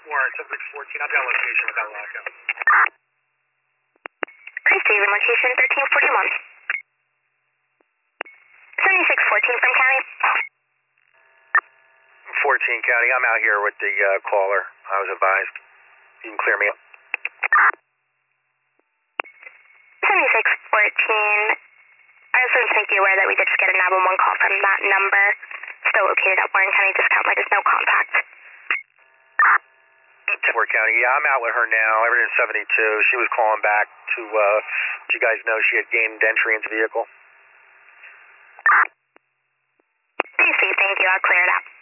Warren, 7614. I've got location without lockout. Christy, location 1341. 7614 from county. 14 County. I'm out here with the caller. I was advised. You can clear me up. 7614. I just want to make you aware that we did just get a 911 call from that number. Still located at Warren County Discount Light. No contact. Warren County. Yeah, I'm out with her now. Everything's 72. She was calling back to let you guys know she had gained entry into the vehicle. Thank you. I'll clear it out.